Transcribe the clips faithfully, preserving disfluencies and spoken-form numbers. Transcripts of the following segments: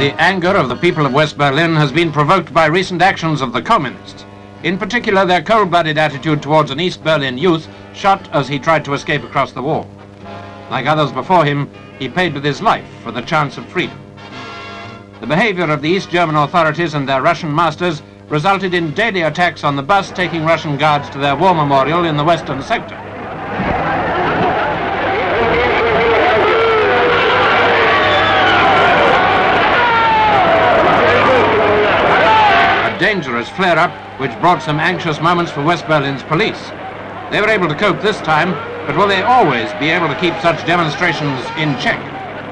The anger of the people of West Berlin has been provoked by recent actions of the communists. In particular, their cold-blooded attitude towards an East Berlin youth shot as he tried to escape across the wall. Like others before him, he paid with his life for the chance of freedom. The behavior of the East German authorities and their Russian masters resulted in daily attacks on the bus taking Russian guards to their war memorial in the western sector. A dangerous flare-up which brought some anxious moments for West Berlin's police. They were able to cope this time, but will they always be able to keep such demonstrations in check?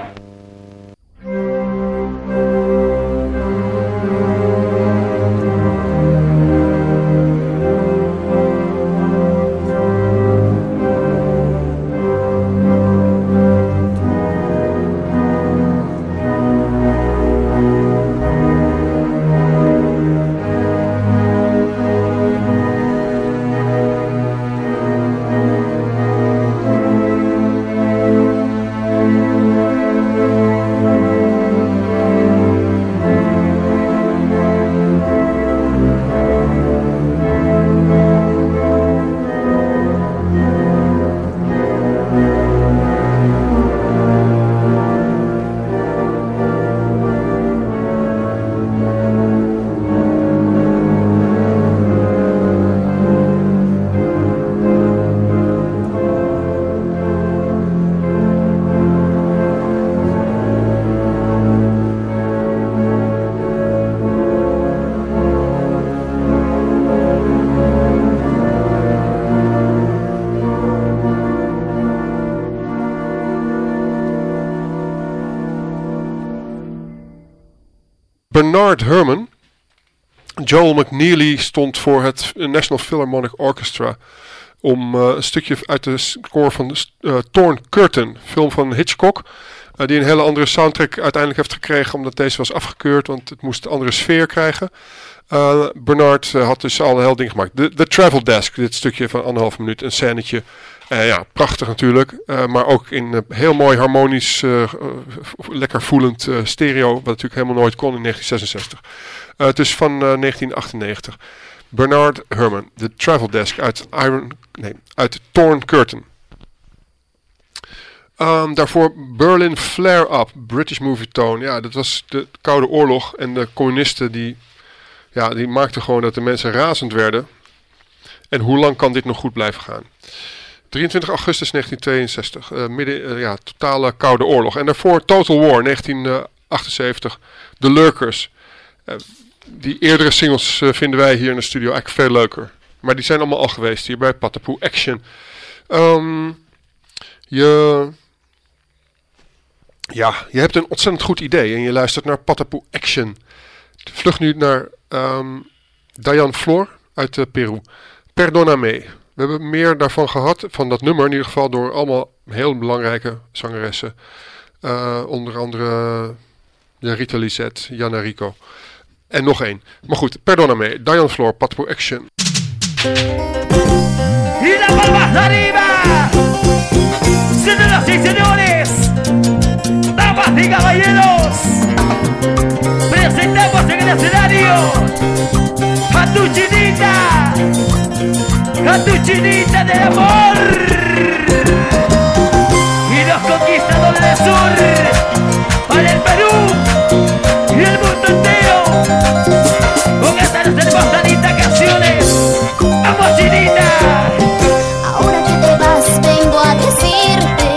Bernard Herrmann. Joel McNeely stond voor het National Philharmonic Orchestra om uh, een stukje uit de score van de uh, Torn Curtain, film van Hitchcock, uh, die een hele andere soundtrack uiteindelijk heeft gekregen omdat deze was afgekeurd, want het moest een andere sfeer krijgen. Uh, Bernard uh, had dus al een heel ding gemaakt. De, de Travel Desk, dit stukje van anderhalf minuut, een scènetje. Uh, ja, prachtig natuurlijk, uh, maar ook in uh, heel mooi harmonisch, uh, uh, lekker voelend uh, stereo, wat natuurlijk helemaal nooit kon in negentien zesenzestig. Uh, het is van uh, negentien achtennegentig. Bernard Herrmann, The Travel Desk uit Iron, nee, uit Torn Curtain. Um, daarvoor Berlin Flare Up, British Movie Tone. Ja, dat was de Koude Oorlog en de communisten die, ja, die maakten gewoon dat de mensen razend werden. En hoe lang kan dit nog goed blijven gaan? drieëntwintig augustus negentien tweeënzestig, uh, midden, uh, ja, totale Koude Oorlog. En daarvoor Total War, negentien achtenzeventig, The Lurkers. Uh, die eerdere singles uh, vinden wij hier in de studio eigenlijk veel leuker. Maar die zijn allemaal al geweest hier bij Patapoe Action. Um, je, ja, je hebt een ontzettend goed idee en je luistert naar Patapoe Action. Vlug nu naar um, Diane Flor uit uh, Peru. Perdóname. We hebben meer daarvan gehad, van dat nummer in ieder geval, door allemaal heel belangrijke zangeressen. Uh, onder andere uh, Rita Lisette, Jana Rico. En nog één. Maar goed, Perdóname, Diane Flor, Patapoe Action. Y la palmas arriba, señoras y señores, damas y caballeros, presentamos en el escenario a tu chinita, a tu chinita del amor y los conquistadores del sur para el Perú y el mundo entero. Con estas hermosas canciones, vamos chinita. Ahora que te vas vengo a decirte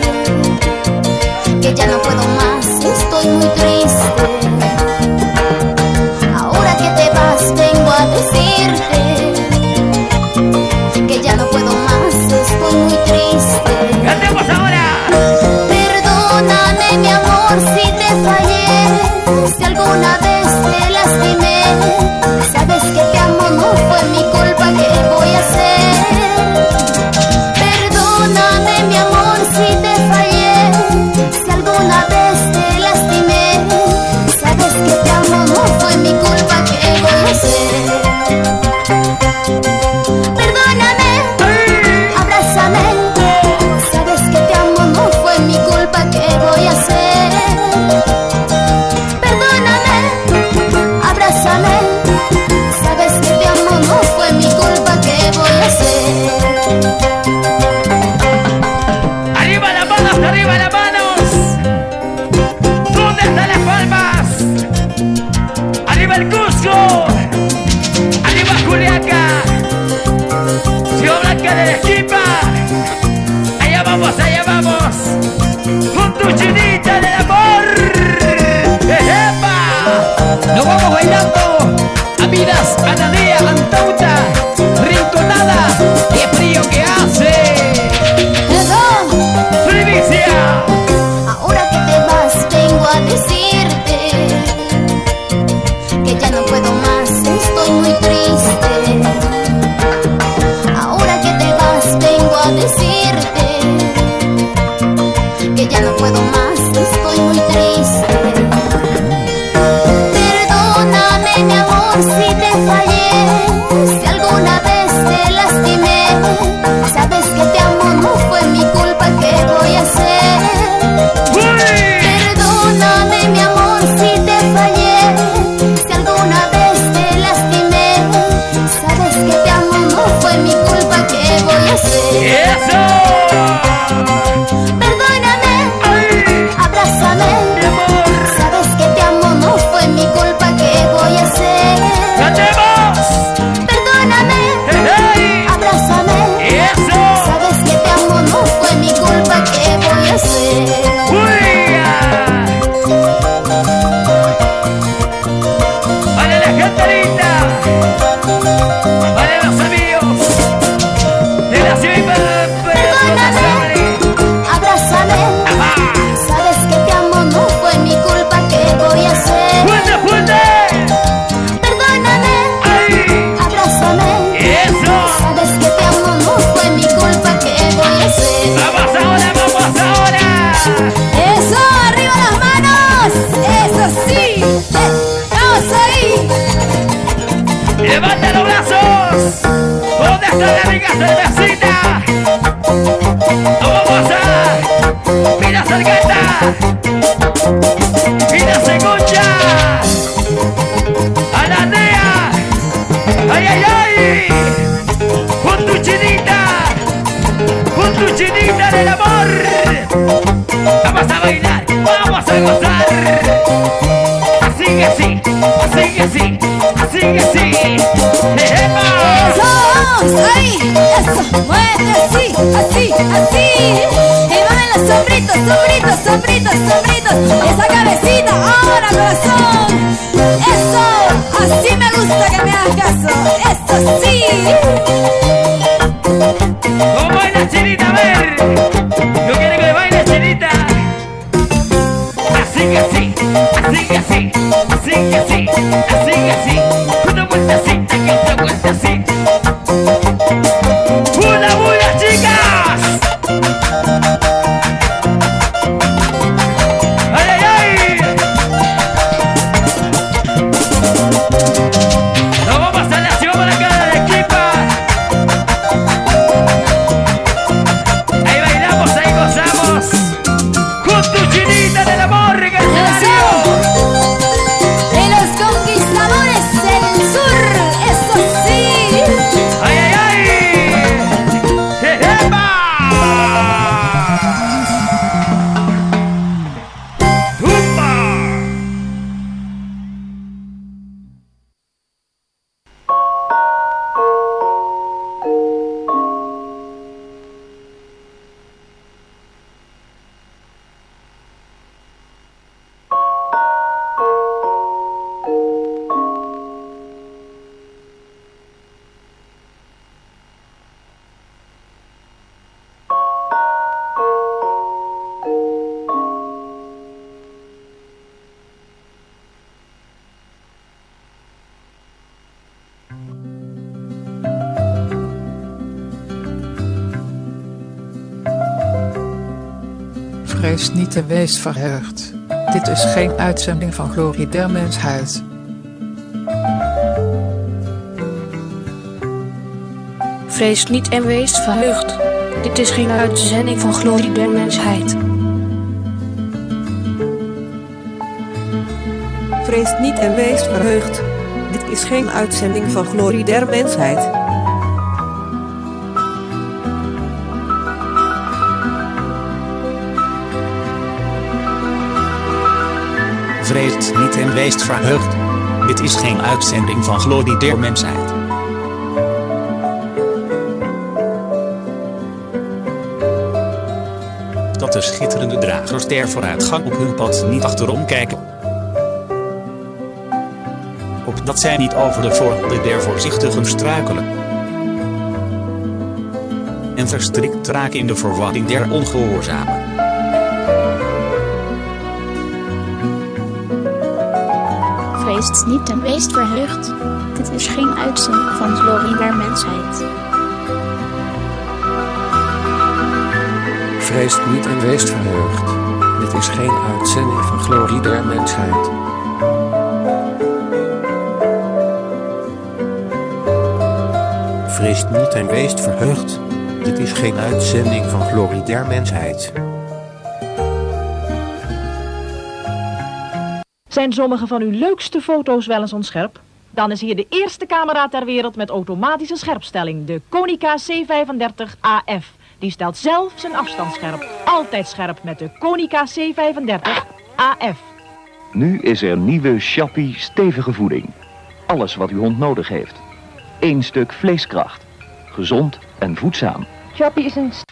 que ya no puedo más, estoy muy triste. Ahora que te vas vengo a decirte que ya no puedo más, estoy muy triste. ¡Cantemos ahora! Perdóname mi amor si te fallé, si alguna vez te lastimé. Sabes que te amo, no fue mi culpa, ¿qué voy a hacer? Perdóname mi amor si te fallé, si alguna vez te lastimé. Sabes que te amo, no fue mi culpa, ¿qué voy a hacer? Perdóname, abrázame. Sabes que te amo, no fue mi culpa, ¿qué voy a hacer? Perdóname. para los amigos de la ciudad. Perdóname, abrázame. Sabes que te amo, no fue mi culpa, ¿qué voy a hacer? ¡Fuerte, fuerte! Perdóname, ¡Ay! abrázame. ¡Eso! Sabes que te amo, no fue mi culpa, ¿qué voy a hacer? ¡Vamos ahora, vamos ahora! Eso, arriba las manos. Eso sí. Eh, vamos ahí. ¡Levanta los brazos! ¿Dónde está la rica cervecita? ¡Vamos a! ¡Mira cerqueta! ¡Mira secucha! ¡A la Nea! ¡Ay, ay, ay! ¡Con tu chinita! ¡Con tu chinita del amor! ¡Vamos a bailar! ¡Vamos a gozar! Así que sí, así que sí, así que sí. ¡Epa! Eso, vamos ahí. Eso, mueve así, así, así. Y mueven los sombritos, sombritos, sombritos, sombritos. Esa cabecita, ahora corazón. Eso, así me gusta que me hagas caso. Eso sí. ¿Cómo baila chinita? A ver. Yo quiero que baile chinita. Así que sí, así que sí, así que sí, así que sí. Una vueltecita, que otra vuelta así. ¡Una buena, chicas! ¡Ay, ay, ay! Nos vamos a la ciudad para acá de Arequipa. Ahí bailamos, ahí gozamos. Con tu chinita del amor, que Eso. De los conquistadores del sur. Eso sí. ¡Ay, ay, ay! ¡Epa! ¡Tumba! Vrees niet en wees verheugd. Dit is geen uitzending van Glorie der Mensheid. Vrees niet en wees verheugd. Dit is geen uitzending van Glorie der Mensheid. Vrees niet en wees verheugd. Dit is geen uitzending van Glorie der Mensheid. Vreest niet en wees verheugd. Dit is geen uitzending van Glorie der Mensheid. Dat de schitterende dragers der vooruitgang op hun pad niet achterom kijken. Opdat zij niet over de voorhoede der voorzichtigen struikelen. En verstrikt raken in de verwarring der ongehoorzamen. Vreest niet en wees verheugd. Dit is geen uitzending van Glorie der Mensheid. Vreest niet en wees verheugd. Dit is geen uitzending van Glorie der Mensheid. Vreest niet en wees verheugd. Dit is geen uitzending van Glorie der Mensheid. Zijn sommige van uw leukste foto's wel eens onscherp? Dan is hier de eerste camera ter wereld met automatische scherpstelling, de Konica C vijfendertig A F. Die stelt zelf zijn afstand scherp. Altijd scherp met de Konica C vijfendertig A F. Nu is er nieuwe Chappie stevige voeding. Alles wat uw hond nodig heeft. Eén stuk vleeskracht. Gezond en voedzaam. Chappie is een...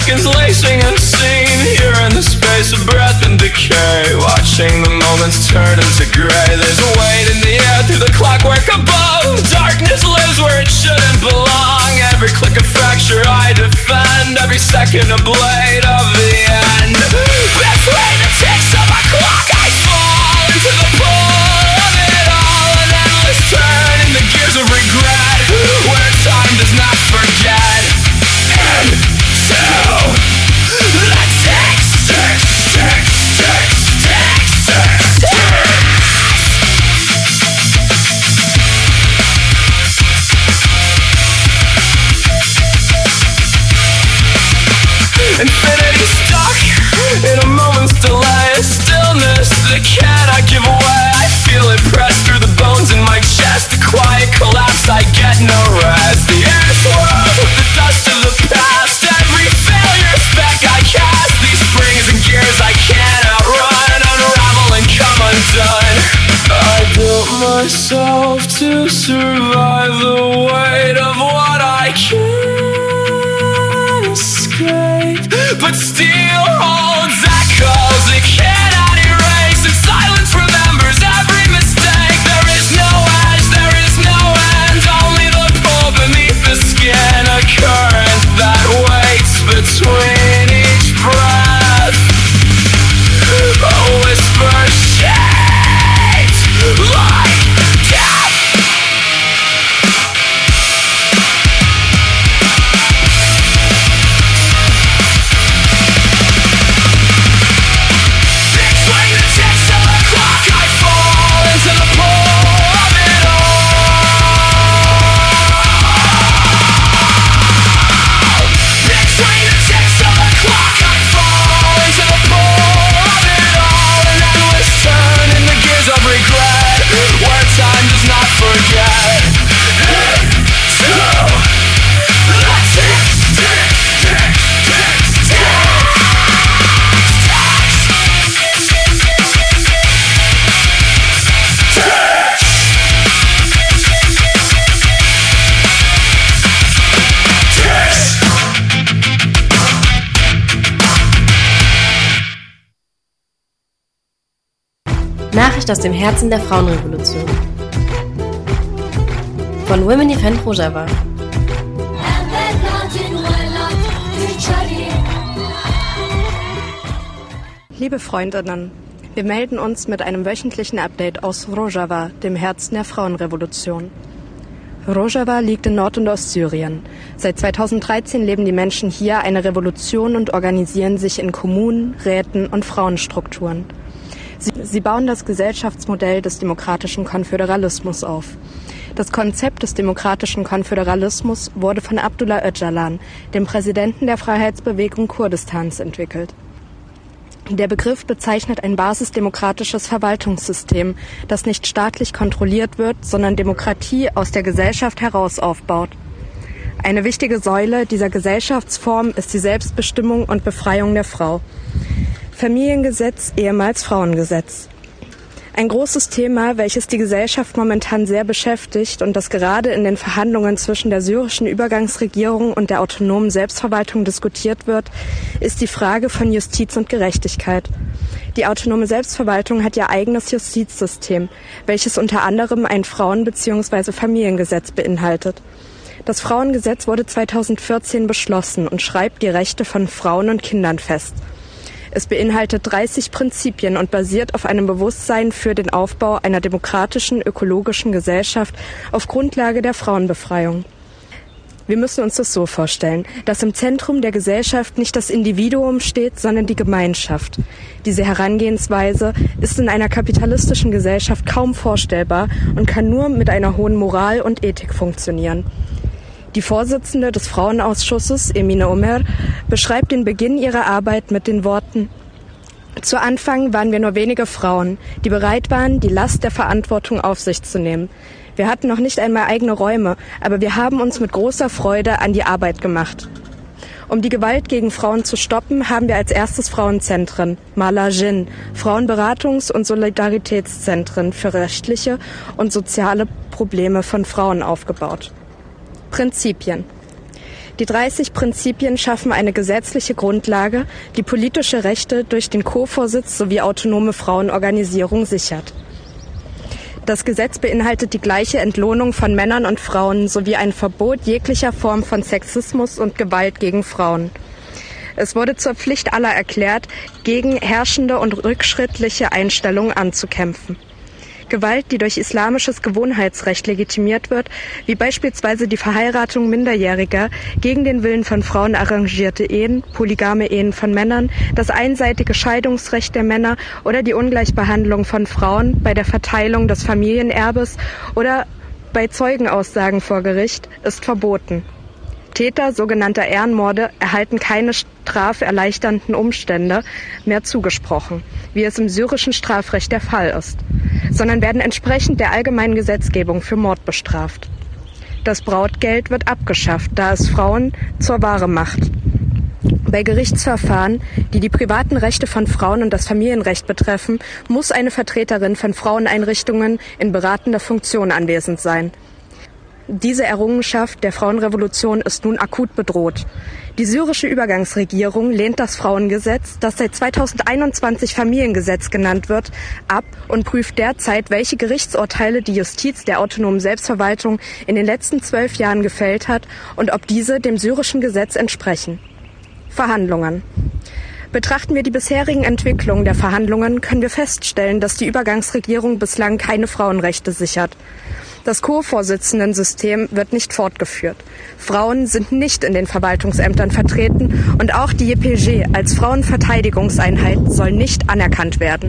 seconds lacing unseen, here in the space of breath and decay, watching the moments turn into grey. There's a weight in the air through the clockwork above. Darkness lives where it shouldn't belong. Every click a fracture I defend, every second a blade of the end. Between the ticks of a clock I fall into the pool of it all. An endless turn in the gears of regret, where time does not forget. And so the ticks, ticks, ticks, ticks, ticks, ticks, ticks. Infinity stuck in a moment's delay, a stillness that cannot give away. I feel it press through the bones in my chest, a quiet collapse, I get no rest. The air swirls with the dust of the past, every failure speck I cast. These springs and gears I can't outrun, unravel and come undone. I built myself to survive the weight of what I can't escape, but steel holds echoes it cannot erase, and silence remembers every mistake. There is no edge, there is no end, only the pull beneath the skin, a current that waits between each breath, a whisper shaped like death. Between the ticks of the clock I fall into the pool of it all. Between the ticks of the clock I fall into the pool of it all. An endless turn in the gears of regret, where time does not forget. And so the ticks, ticks, ticks, ticks, ticks, Nachricht aus dem Herzen der Frauenrevolution. Von Women Defend Rojava. Liebe Freundinnen, wir melden uns mit einem wöchentlichen Update aus Rojava, dem Herzen der Frauenrevolution. Rojava liegt in Nord- und Ostsyrien. Seit zweitausenddreizehn leben die Menschen hier eine Revolution und organisieren sich in Kommunen, Räten und Frauenstrukturen. Sie, sie bauen das Gesellschaftsmodell des demokratischen Konföderalismus auf. Das Konzept des demokratischen Konföderalismus wurde von Abdullah Öcalan, dem Präsidenten der Freiheitsbewegung Kurdistans, entwickelt. Der Begriff bezeichnet ein basisdemokratisches Verwaltungssystem, das nicht staatlich kontrolliert wird, sondern Demokratie aus der Gesellschaft heraus aufbaut. Eine wichtige Säule dieser Gesellschaftsform ist die Selbstbestimmung und Befreiung der Frau. Familiengesetz, ehemals Frauengesetz. Ein großes Thema, welches die Gesellschaft momentan sehr beschäftigt und das gerade in den Verhandlungen zwischen der syrischen Übergangsregierung und der autonomen Selbstverwaltung diskutiert wird, ist die Frage von Justiz und Gerechtigkeit. Die autonome Selbstverwaltung hat ihr eigenes Justizsystem, welches unter anderem ein Frauen- bzw. Familiengesetz beinhaltet. Das Frauengesetz wurde zweitausendvierzehn beschlossen und schreibt die Rechte von Frauen und Kindern fest. Es beinhaltet dreißig Prinzipien und basiert auf einem Bewusstsein für den Aufbau einer demokratischen, ökologischen Gesellschaft auf Grundlage der Frauenbefreiung. Wir müssen uns das so vorstellen, dass im Zentrum der Gesellschaft nicht das Individuum steht, sondern die Gemeinschaft. Diese Herangehensweise ist in einer kapitalistischen Gesellschaft kaum vorstellbar und kann nur mit einer hohen Moral und Ethik funktionieren. Die Vorsitzende des Frauenausschusses, Emine Omer, beschreibt den Beginn ihrer Arbeit mit den Worten: Zu Anfang waren wir nur wenige Frauen, die bereit waren, die Last der Verantwortung auf sich zu nehmen. Wir hatten noch nicht einmal eigene Räume, aber wir haben uns mit großer Freude an die Arbeit gemacht. Um die Gewalt gegen Frauen zu stoppen, haben wir als erstes Frauenzentren, Mala Jin, Frauenberatungs- und Solidaritätszentren für rechtliche und soziale Probleme von Frauen aufgebaut. Prinzipien. Die dreißig Prinzipien schaffen eine gesetzliche Grundlage, die politische Rechte durch den Co-Vorsitz sowie autonome Frauenorganisierung sichert. Das Gesetz beinhaltet die gleiche Entlohnung von Männern und Frauen sowie ein Verbot jeglicher Form von Sexismus und Gewalt gegen Frauen. Es wurde zur Pflicht aller erklärt, gegen herrschende und rückschrittliche Einstellungen anzukämpfen. Gewalt, die durch islamisches Gewohnheitsrecht legitimiert wird, wie beispielsweise die Verheiratung Minderjähriger, gegen den Willen von Frauen arrangierte Ehen, polygame Ehen von Männern, das einseitige Scheidungsrecht der Männer oder die Ungleichbehandlung von Frauen bei der Verteilung des Familienerbes oder bei Zeugenaussagen vor Gericht, ist verboten. Täter sogenannter Ehrenmorde erhalten keine straferleichternden Umstände mehr zugesprochen, wie es im syrischen Strafrecht der Fall ist, sondern werden entsprechend der allgemeinen Gesetzgebung für Mord bestraft. Das Brautgeld wird abgeschafft, da es Frauen zur Ware macht. Bei Gerichtsverfahren, die die privaten Rechte von Frauen und das Familienrecht betreffen, muss eine Vertreterin von Fraueneinrichtungen in beratender Funktion anwesend sein. Diese Errungenschaft der Frauenrevolution ist nun akut bedroht. Die syrische Übergangsregierung lehnt das Frauengesetz, das seit zweitausendeinundzwanzig Familiengesetz genannt wird, ab und prüft derzeit, welche Gerichtsurteile die Justiz der autonomen Selbstverwaltung in den letzten zwölf Jahren gefällt hat und ob diese dem syrischen Gesetz entsprechen. Verhandlungen. Betrachten wir die bisherigen Entwicklungen der Verhandlungen, können wir feststellen, dass die Übergangsregierung bislang keine Frauenrechte sichert. Das Co-Vorsitzenden-System wird nicht fortgeführt. Frauen sind nicht in den Verwaltungsämtern vertreten und auch die J P G als Frauenverteidigungseinheit soll nicht anerkannt werden.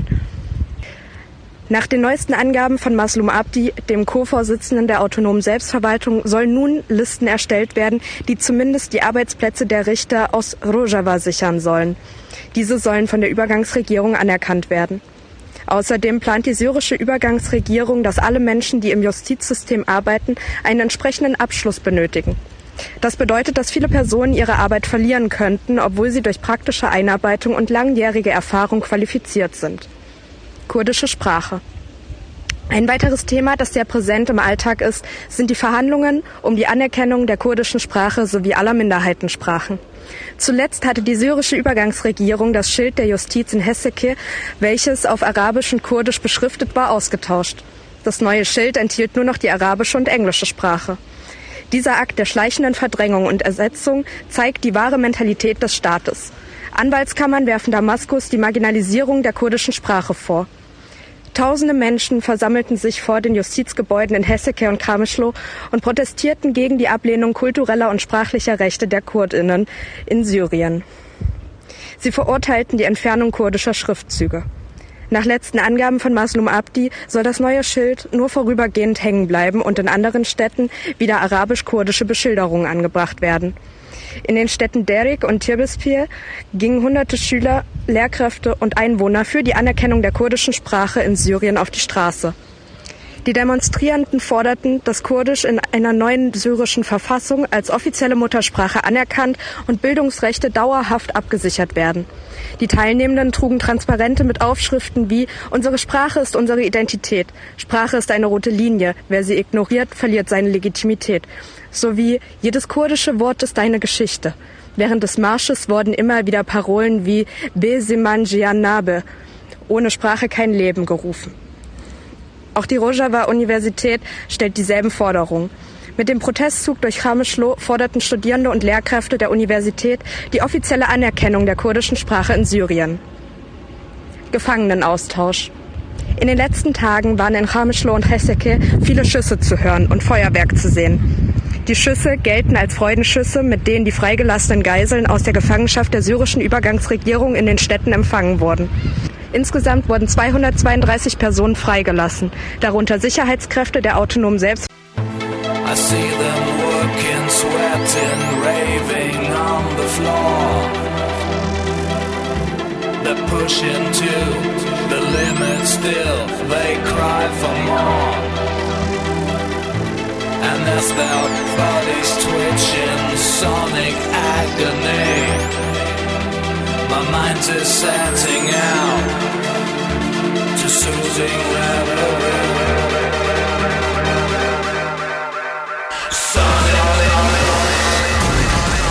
Nach den neuesten Angaben von Mazlum Abdi, dem Co-Vorsitzenden der autonomen Selbstverwaltung, sollen nun Listen erstellt werden, die zumindest die Arbeitsplätze der Richter aus Rojava sichern sollen. Diese sollen von der Übergangsregierung anerkannt werden. Außerdem plant die syrische Übergangsregierung, dass alle Menschen, die im Justizsystem arbeiten, einen entsprechenden Abschluss benötigen. Das bedeutet, dass viele Personen ihre Arbeit verlieren könnten, obwohl sie durch praktische Einarbeitung und langjährige Erfahrung qualifiziert sind. Kurdische Sprache. Ein weiteres Thema, das sehr präsent im Alltag ist, sind die Verhandlungen um die Anerkennung der kurdischen Sprache sowie aller Minderheitensprachen. Zuletzt hatte die syrische Übergangsregierung das Schild der Justiz in Hesseke, welches auf Arabisch und Kurdisch beschriftet war, ausgetauscht. Das neue Schild enthielt nur noch die arabische und englische Sprache. Dieser Akt der schleichenden Verdrängung und Ersetzung zeigt die wahre Mentalität des Staates. Anwaltskammern werfen Damaskus die Marginalisierung der kurdischen Sprache vor. Tausende Menschen versammelten sich vor den Justizgebäuden in Hesseke und Kameschlo und protestierten gegen die Ablehnung kultureller und sprachlicher Rechte der KurdInnen in Syrien. Sie verurteilten die Entfernung kurdischer Schriftzüge. Nach letzten Angaben von Mazlum Abdi soll das neue Schild nur vorübergehend hängen bleiben und in anderen Städten wieder arabisch-kurdische Beschilderungen angebracht werden. In den Städten Derik und Tirbispir gingen hunderte Schüler, Lehrkräfte und Einwohner für die Anerkennung der kurdischen Sprache in Syrien auf die Straße. Die Demonstrierenden forderten, dass Kurdisch in einer neuen syrischen Verfassung als offizielle Muttersprache anerkannt und Bildungsrechte dauerhaft abgesichert werden. Die Teilnehmenden trugen Transparente mit Aufschriften wie »Unsere Sprache ist unsere Identität«, »Sprache ist eine rote Linie, wer sie ignoriert, verliert seine Legitimität«, sowie »Jedes kurdische Wort ist eine Geschichte«. Während des Marsches wurden immer wieder Parolen wie »Be Siman Jianabe«, ohne Sprache kein Leben, gerufen. Auch die Rojava-Universität stellt dieselben Forderungen. Mit dem Protestzug durch Kameschlo forderten Studierende und Lehrkräfte der Universität die offizielle Anerkennung der kurdischen Sprache in Syrien. Gefangenenaustausch. In den letzten Tagen waren in Kameschlo und Hesseke viele Schüsse zu hören und Feuerwerk zu sehen. Die Schüsse gelten als Freudenschüsse, mit denen die freigelassenen Geiseln aus der Gefangenschaft der syrischen Übergangsregierung in den Städten empfangen wurden. Insgesamt wurden zweihundertzweiunddreißig Personen freigelassen, darunter Sicherheitskräfte der autonomen Selbst. I see them working, sweating, raving on the floor. They're pushing to the limit still, they cry for more. And as their bodies twitching, sonic agony, my mind is setting out to soothing reverie. Sonic,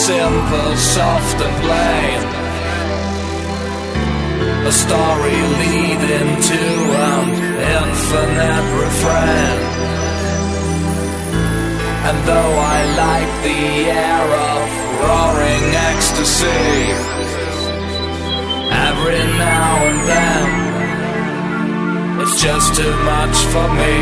simple, soft and plain. A story leading to an infinite refrain. And though I like the air of roaring ecstasy, every now and then it's just too much for me.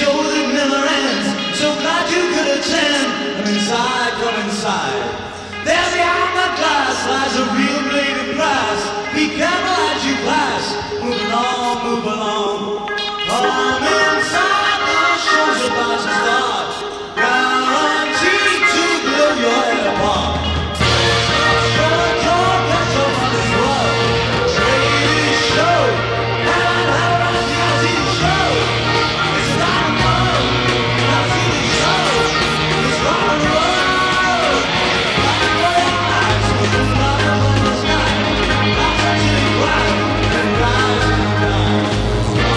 show that never ends. So glad you could attend. Come inside, come inside. There behind the glass lies a real bladed prize. Be careful as you pass. Move along, move along. Come inside, the show's about to start. Guaranteed to blow your head apart. Short, short, that's your mother's love. Trade show. And how I see the show. It's not a mug. I see the show. It's rock and roll. Like for your eyes, with the flowers in the sky. I'm touching the ground and rising down.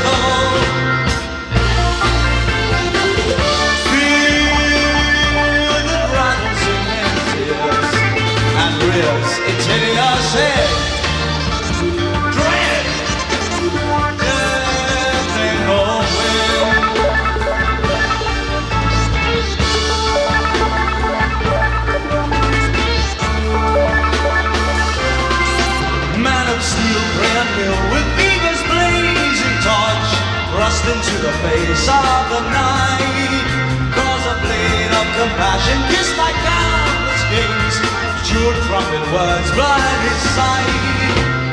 cold. Fear that rattles in their fears and rears its hideous head. Dread, death they know when. Man of steel, brand new with Beaver's blazing torch, thrust into the face of the night. Cause a blade of compassion kissed like countless kings, chewed from in words blind his sight.